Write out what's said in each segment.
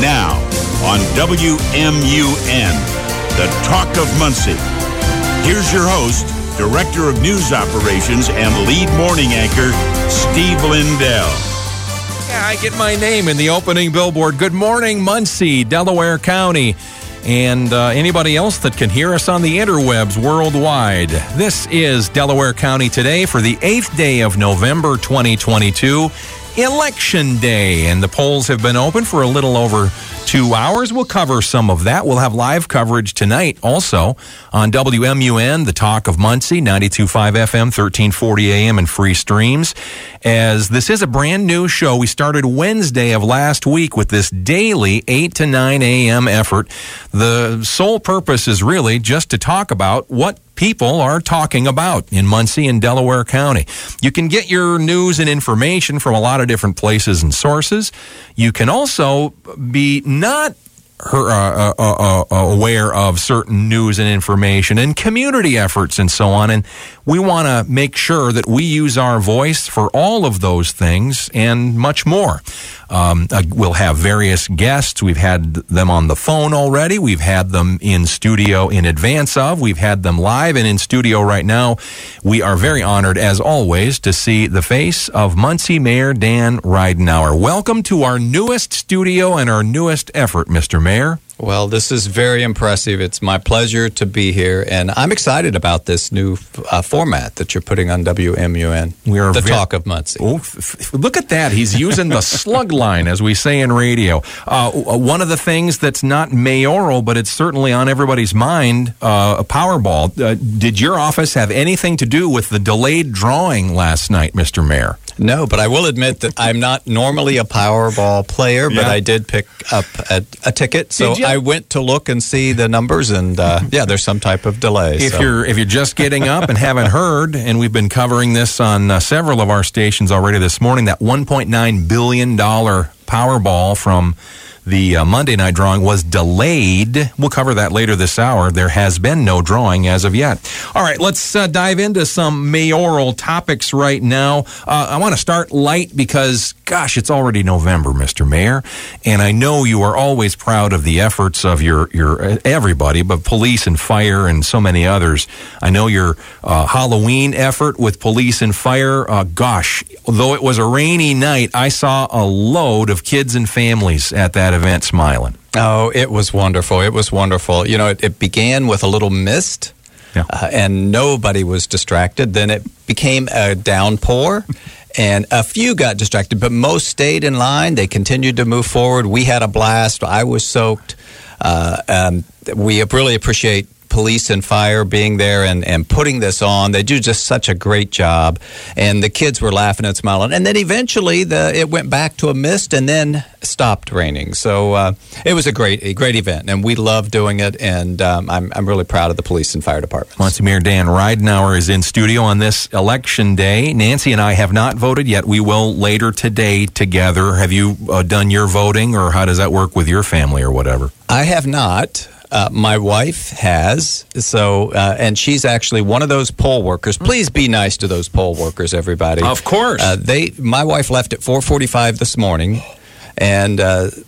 Now, on WMUN, the Talk of Muncie. Here's your host, Director of News Operations and lead morning anchor, Steve Lindell. Yeah, I get my name in the opening billboard. Good morning, Muncie, Delaware County, and anybody else that can hear us on the interwebs worldwide. This is Delaware County Today for the 8th day of November 2022, Election Day, and the polls have been open for a little over 2 hours. We'll cover some of that. We'll have live coverage tonight also on WMUN, the Talk of Muncie, 92.5 FM, 1340 AM, and free streams. As this is a brand new show, we started Wednesday of last week with this daily 8 to 9 AM effort. The sole purpose is really just to talk about what people are talking about in Muncie and Delaware County. You can get your news and information from a lot of different places and sources. You can also be not aware of certain news and information and community efforts and so on. And we want to make sure that we use our voice for all of those things and much more. We'll have various guests. We've had them on the phone already. We've had them in studio in advance of. We've had them live and in studio right now. We are very honored, as always, to see the face of Muncie Mayor Dan Ridenour. Welcome to our newest studio and our newest effort, Mr. Mayor. Well, this is very impressive. It's my pleasure to be here, and I'm excited about this new format that you're putting on WMUN, the Talk of Muncie. Oh, look at that. He's using the slug line, as we say in radio. One of the things that's not mayoral, but it's certainly on everybody's mind, a Powerball. Did your office have anything to do with the delayed drawing last night, Mr. Mayor? No, but I will admit that I'm not normally a Powerball player, but I did pick up a ticket, so I went to look and see the numbers, and there's some type of delay. If you're just getting up and haven't heard, and we've been covering this on several of our stations already this morning, that $1.9 billion Powerball from the Monday night drawing was delayed. We'll cover that later this hour. There has been no drawing as of yet. All right, let's dive into some mayoral topics right now. I want to start light because, gosh, it's already November, Mr. Mayor, and I know you are always proud of the efforts of your everybody, but police and fire and so many others. I know your Halloween effort with police and fire. Gosh, though it was a rainy night, I saw a load of kids and families at that event smiling. Oh, it was wonderful. It was wonderful. You know, it began with a little mist, and nobody was distracted. Then it became a downpour, and a few got distracted, but most stayed in line. They continued to move forward. We had a blast. I was soaked. We really appreciate police and fire being there and putting this on. They do just such a great job, and the kids were laughing and smiling. And then eventually it went back to a mist and then stopped raining. So it was a great event, and we love doing it, and I'm really proud of the police and fire departments. Muncie Mayor Dan Ridenour is in studio on this election day. Nancy and I have not voted yet. We will later today together. Have you done your voting, or how does that work with your family or whatever? I have not. My wife has, and she's actually one of those poll workers. Please be nice to those poll workers, everybody. Of course. My wife left at 4:45 this morning, and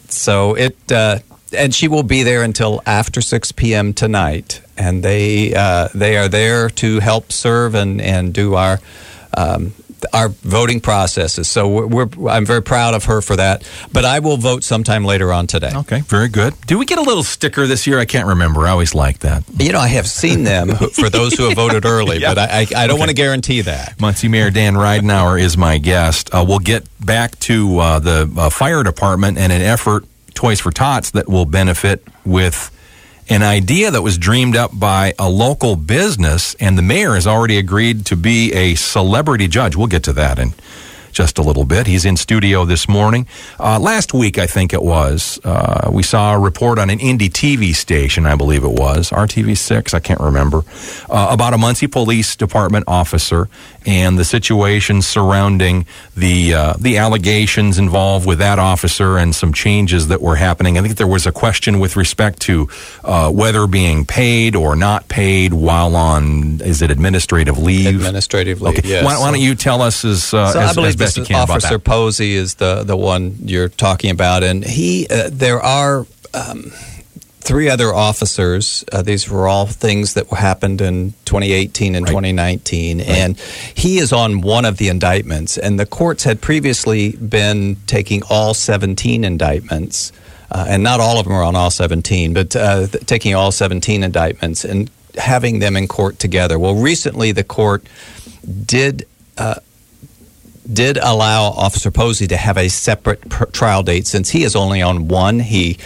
and she will be there until after 6 p.m. tonight. And they are there to help serve and do our voting processes. So I'm very proud of her for that. But I will vote sometime later on today. Okay, very good. Do we get a little sticker this year? I can't remember. I always like that. You know, I have seen them for those who have voted early, but I don't want to guarantee that. Muncie Mayor Dan Ridenour is my guest. We'll get back to the fire department and an effort, Toys for Tots, that will benefit with an idea that was dreamed up by a local business, and the mayor has already agreed to be a celebrity judge. We'll get to that in just a little bit. He's in studio this morning. Last week, I think it was, we saw a report on an indie TV station, I believe it was, RTV6, I can't remember, about a Muncie Police Department officer and the situation surrounding the allegations involved with that officer and some changes that were happening. I think there was a question with respect to whether being paid or not paid while on, is it administrative leave? Administrative leave, okay. yes. Why don't you tell us as best you can about Officer that. Posey is the one you're talking about, and there are 3 other officers. These were all things that happened in 2018 and 2019, and he is on one of the indictments. And the courts had previously been taking all 17 indictments, and not all of them are on all 17, but taking all 17 indictments and having them in court together. Well, recently the court did allow Officer Posey to have a separate trial date since he is only on one. He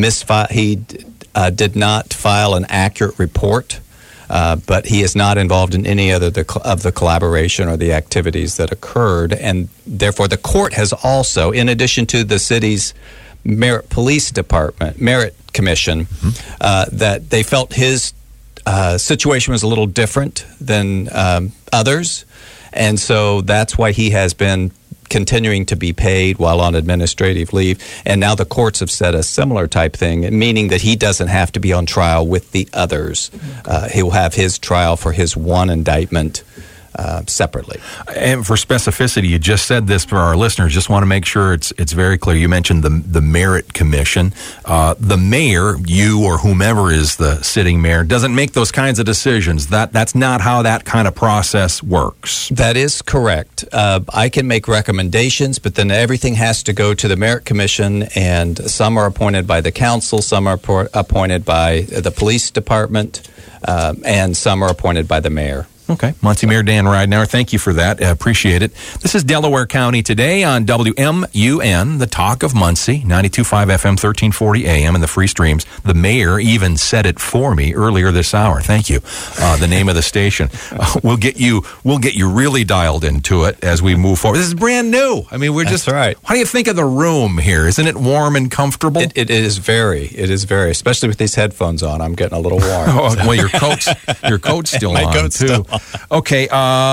did not file an accurate report, but he is not involved in any other of the collaboration or the activities that occurred. And therefore, the court has also, in addition to the city's Merritt Police Department, Merritt Commission, that they felt his situation was a little different than others. And so that's why he has been continuing to be paid while on administrative leave. And now the courts have said a similar type thing, meaning that he doesn't have to be on trial with the others. He'll have his trial for his one indictment separately. And for specificity, you just said this for our listeners. Just want to make sure it's very clear. You mentioned the Merritt Commission. The mayor, you or whomever is the sitting mayor, doesn't make those kinds of decisions. That's not how that kind of process works. That is correct. I can make recommendations, but then everything has to go to the Merritt Commission, and some are appointed by the council, some are appointed by the police department, and some are appointed by the mayor. Okay. Muncie Mayor Dan Ridenour, thank you for that. Appreciate it. This is Delaware County Today on WMUN, the Talk of Muncie, 92.5 FM, 1340 AM, and the free streams. The mayor even said it for me earlier this hour. Thank you. The name of the station. We'll get you really dialed into it as we move forward. This is brand new. I mean, That's right. How do you think of the room here? Isn't it warm and comfortable? It is very, especially with these headphones on. I'm getting a little warm. Well, your coat's still My on, coat's too. still on. Okay.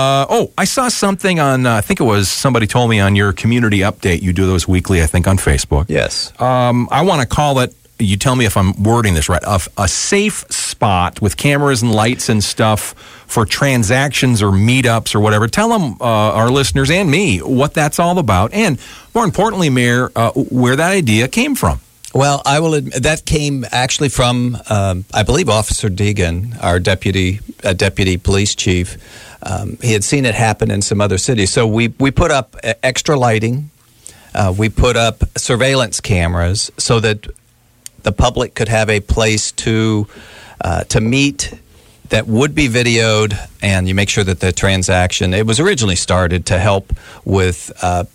I saw something on, I think it was somebody told me on your community update. You do those weekly, I think, on Facebook. Yes. I want to call it, you tell me if I'm wording this right, a safe spot with cameras and lights and stuff for transactions or meetups or whatever. Tell them, our listeners and me, what that's all about. And more importantly, Mayor, where that idea came from. Well, I will admit that came actually from, I believe, Officer Deegan, our deputy police chief. He had seen it happen in some other cities. So we put up extra lighting. We put up surveillance cameras so that the public could have a place to meet that would be videoed, and you make sure that the transaction, it was originally started to help with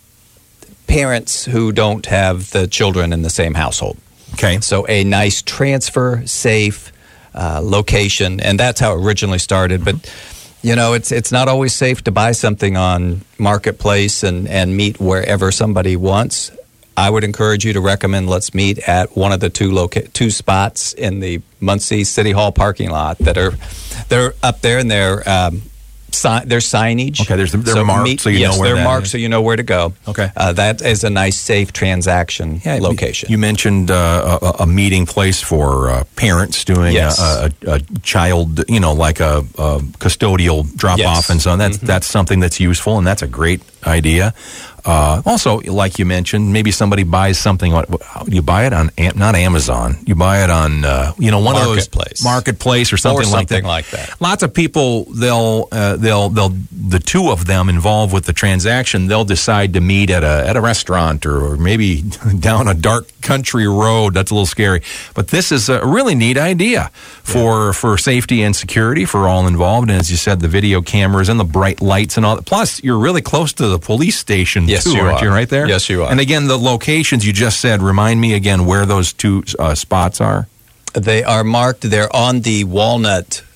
parents who don't have the children in the same household. Okay. So a nice transfer, safe location, and that's how it originally started. But, you know, it's not always safe to buy something on Marketplace and meet wherever somebody wants. I would encourage you to recommend let's meet at one of the two spots in the Muncie City Hall parking lot they're up there, and they're there's signage. Okay, they're marked so you know where they're marked so you know where to go. Okay. That is a nice, safe transaction location. You mentioned a meeting place for parents doing a child, like a custodial drop-off and so on. That's something that's useful, and that's a great idea. Also, like you mentioned, maybe somebody buys something. You buy it on not Amazon. You buy it on one of those Marketplace or something like that. Lots of people they'll the two of them involved with the transaction. They'll decide to meet at a restaurant or maybe down a dark country road. That's a little scary, but this is a really neat idea for safety and security for all involved. And as you said, the video cameras and the bright lights and all that. Plus, you're really close to the police station. Yes, too, aren't you? Right there? Yes, you are. And again, the locations you just said, remind me again where those two spots are. They are marked. They're on the Walnut.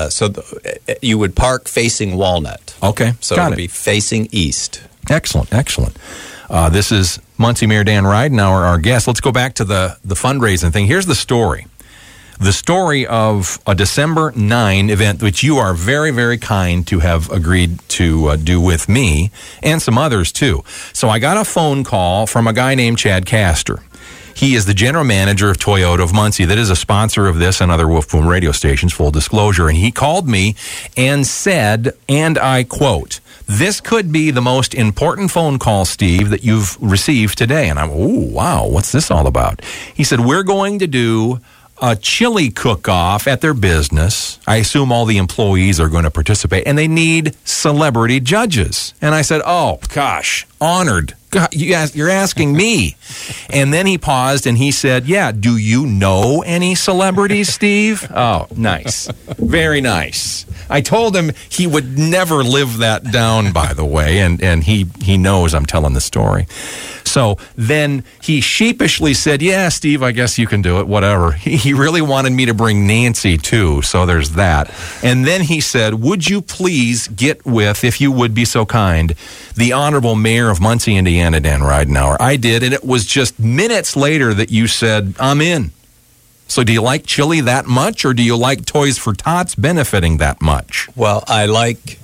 You would park facing Walnut. Okay. So it would be facing east. Excellent. This is Muncie Mayor Dan Ridenour, our guest. Let's go back to the fundraising thing. Here's the story. The story of a December 9 event, which you are very, very kind to have agreed to do with me and some others, too. So I got a phone call from a guy named Chad Castor. He is the general manager of Toyota of Muncie. That is a sponsor of this and other Wolf Boom radio stations, full disclosure. And he called me and said, and I quote, "This could be the most important phone call, Steve, that you've received today." And I'm, oh, wow, what's this all about? He said, "We're going to do a chili cook-off at their business. I assume all the employees are going to participate, and they need celebrity judges." And I said, "Oh, gosh, honored. God, you're asking me." And then he paused and he said, "Yeah, do you know any celebrities, Steve?" Oh, nice. Very nice. I told him he would never live that down, by the way, and he knows I'm telling the story. So then he sheepishly said, "Yeah, Steve, I guess you can do it, whatever." He really wanted me to bring Nancy, too, so there's that. And then he said, "Would you please get with, if you would be so kind, the Honorable Mayor of Muncie, Indiana, Dan Ridenour?" I did, and it was just minutes later that you said, "I'm in." So do you like chili that much, or do you like Toys for Tots benefiting that much? Well, I like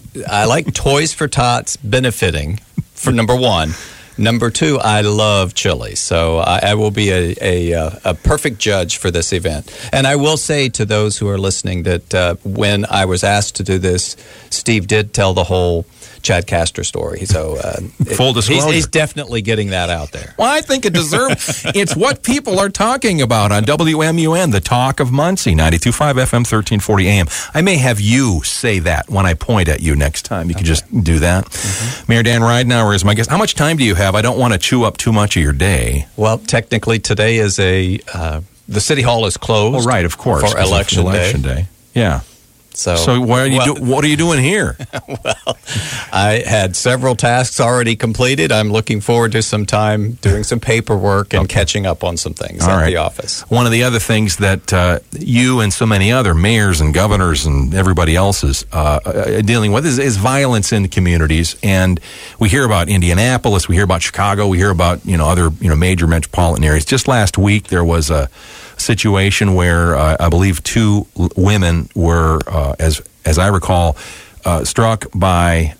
Toys for Tots benefiting, for number one. Number two, I love chili, so I will be a perfect judge for this event. And I will say to those who are listening that when I was asked to do this, Steve did tell the whole Chad Castor story. So full disclosure, he's definitely getting that out there. Well, I think it deserves. It's what people are talking about on WMUN, the Talk of Muncie, 92.5 FM, 1340 AM. I may have you say that when I point at you next time. You can just do that. Mm-hmm. Mayor Dan Ridenour is my guest. How much time do you have? I don't want to chew up too much of your day. Well, technically today is the City Hall is closed. Oh, right, of course. For election day. Yeah. So what are you doing here? Well, I had several tasks already completed. I'm looking forward to some time doing some paperwork and catching up on some things at the office. One of the other things that you and so many other mayors and governors and everybody else is dealing with is violence in communities. And we hear about Indianapolis, we hear about Chicago, we hear about other major metropolitan areas. Just last week there was a situation where I believe two women were, as I recall, struck by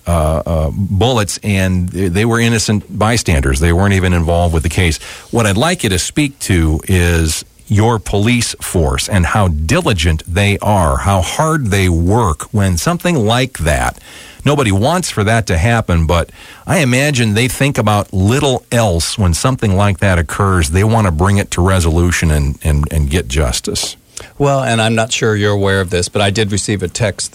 bullets, and they were innocent bystanders. They weren't even involved with the case. What I'd like you to speak to is your police force and how diligent they are, how hard they work when something like that. Nobody wants for that to happen, but I imagine they think about little else when something like that occurs. They want to bring it to resolution and get justice. Well, and I'm not sure you're aware of this, but I did receive a text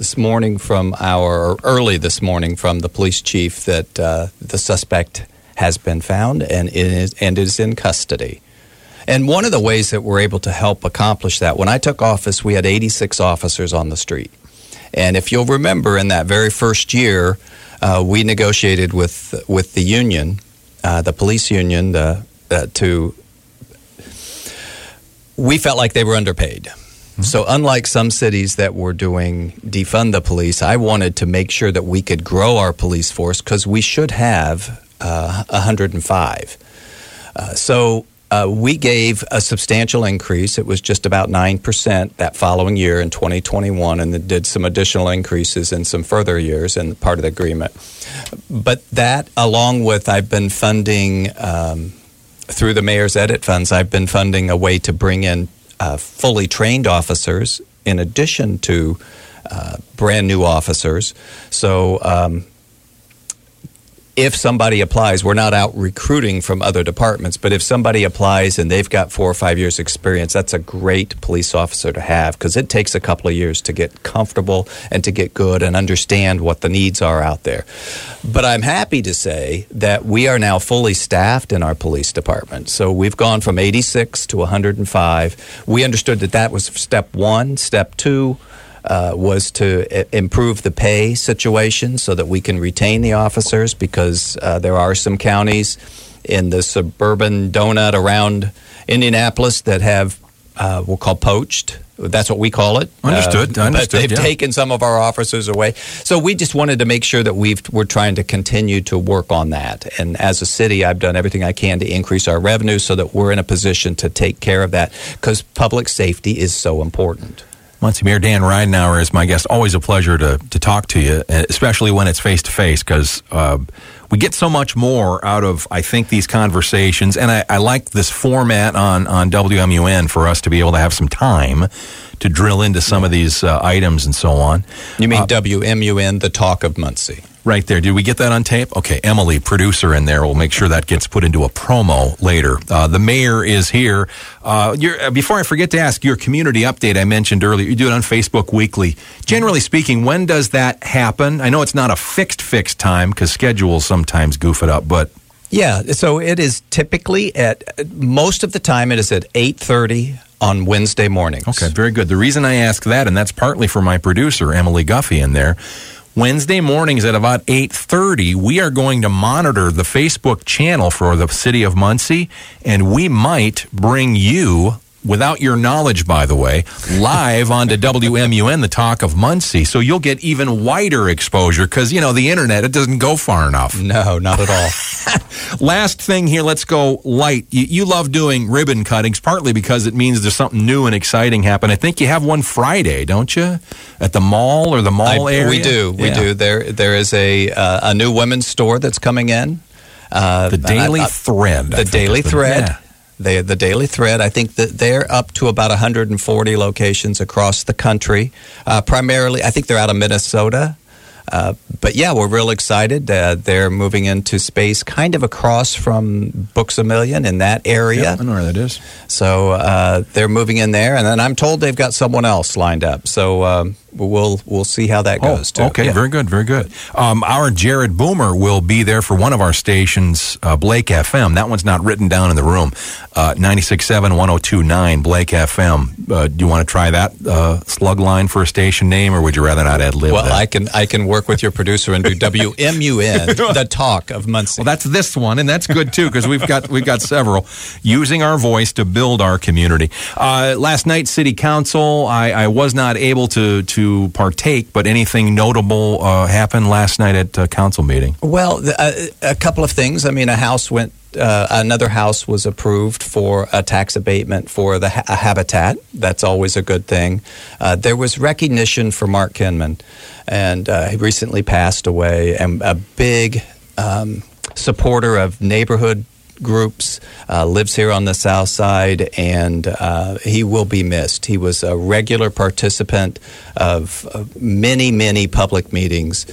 early this morning from the police chief that the suspect has been found and is in custody. And one of the ways that we're able to help accomplish that, when I took office, we had 86 officers on the street. And if you'll remember, in that very first year, we negotiated with the union, the police union, we felt like they were underpaid. Mm-hmm. So unlike some cities that were doing defund the police, I wanted to make sure that we could grow our police force because we should have 105. So we gave a substantial increase. It was just about 9% that following year in 2021, and then did some additional increases in some further years in part of the agreement. But that, along with I've been funding, through the Mayor's Edit Funds, I've been funding a way to bring in fully trained officers in addition to brand new officers. So if somebody applies, we're not out recruiting from other departments, but if somebody applies and they've got 4 or 5 years experience, that's a great police officer to have because it takes a couple of years to get comfortable and to get good and understand what the needs are out there. But I'm happy to say that we are now fully staffed in our police department. So we've gone from 86 to 105. We understood that was step one. Step two was to improve the pay situation so that we can retain the officers because there are some counties in the suburban donut around Indianapolis that have, we'll call poached. That's what we call it. Understood. But they've taken some of our officers away. So we just wanted to make sure that we're trying to continue to work on that. And as a city, I've done everything I can to increase our revenue so that we're in a position to take care of that because public safety is so important. Muncie Mayor Dan Ridenour is my guest. Always a pleasure to talk to you, especially when it's face-to-face, because we get so much more out of, I think, these conversations. And I like this format on WMUN for us to be able to have some time to drill into some of these items and so on. You mean WMUN, the Talk of Muncie. Right there. Did we get that on tape? Okay, Emily, producer in there, will make sure that gets put into a promo later. The mayor is here. Before I forget to ask, your community update I mentioned earlier, you do it on Facebook weekly. Generally speaking, when does that happen? I know it's not a fixed time because schedules sometimes goof it up, but... Yeah, so it is typically most of the time it is at 8:30 on Wednesday mornings. Okay, very good. The reason I ask that, and that's partly for my producer, Emily Guffey, in there, Wednesday mornings at about 8:30, we are going to monitor the Facebook channel for the city of Muncie, and we might bring you, without your knowledge, by the way, live onto WMUN, the Talk of Muncie. So you'll get even wider exposure because, the internet, it doesn't go far enough. No, not at all. Last thing here, let's go light. You love doing ribbon cuttings, partly because it means there's something new and exciting happening. I think you have one Friday, don't you? At the mall or the mall area? We do. There is a new women's store that's coming in. The Daily Thread. The Daily Thread. Yeah. The Daily Thread, I think that they're up to about 140 locations across the country. Primarily, I think they're out of Minnesota. But yeah, we're real excited. They're moving into space kind of across from Books A Million in that area. Yeah, I know where that is. So they're moving in there, and then I'm told they've got someone else lined up. So we'll see how that goes, too. Okay, yeah. Very good, very good. Our Jared Boomer will be there for one of our stations, Blake FM. That one's not written down in the room. 96.7, 102.9, Blake FM. Do you want to try that slug line for a station name, or would you rather not ad-lib Well, that? I can work with your producer and do WMUN, the Talk of Muncie. Well, that's this one, and that's good, too, because we've got several. Using our voice to build our community. Last night, City Council, I was not able to partake, but anything notable happened last night at council meeting? Well, a couple of things. I mean, another house was approved for a tax abatement for a habitat. That's always a good thing. There was recognition for Mark Kinman, and he recently passed away, and a big supporter of neighborhood groups, lives here on the south side, and he will be missed. He was a regular participant of many, many public meetings.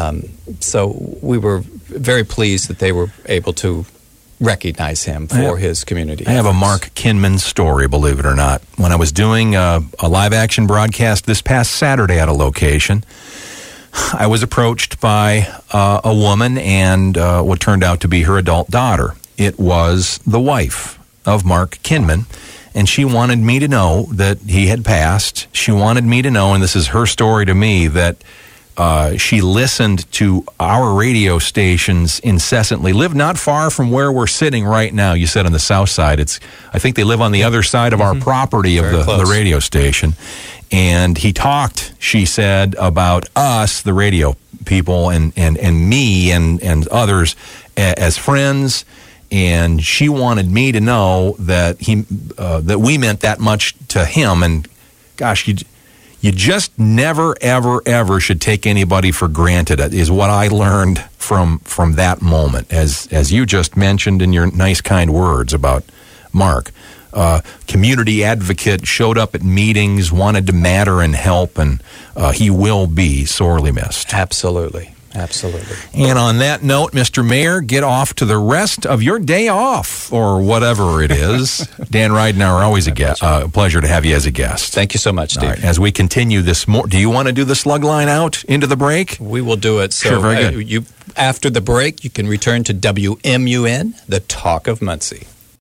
So we were very pleased that they were able to recognize him for his community. I have a Mark Kinman story, believe it or not. When I was doing a live action broadcast this past Saturday at a location, I was approached by a woman and what turned out to be her adult daughter. It was the wife of Mark Kinman, and she wanted me to know that he had passed. She wanted me to know, and this is her story to me, that she listened to our radio stations incessantly. Lived not far from where we're sitting right now. You said on the south side. I think they live on the other side of our property of the radio station. And he talked, she said, about us, the radio people, and me and others as friends. And she wanted me to know that that we meant that much to him. And gosh, you just never, ever, ever should take anybody for granted, is what I learned from that moment. As you just mentioned in your nice, kind words about Mark. Community advocate, showed up at meetings, wanted to matter and help, and he will be sorely missed. Absolutely. Absolutely. And on that note, Mr. Mayor, get off to the rest of your day off, or whatever it is. Dan Ridenour, always a pleasure to have you as a guest. Thank you so much, Steve. Right, as we continue this, do you want to do the slug line out into the break? We will do it. So, sure, very good. After the break, you can return to WMUN, the Talk of Muncie.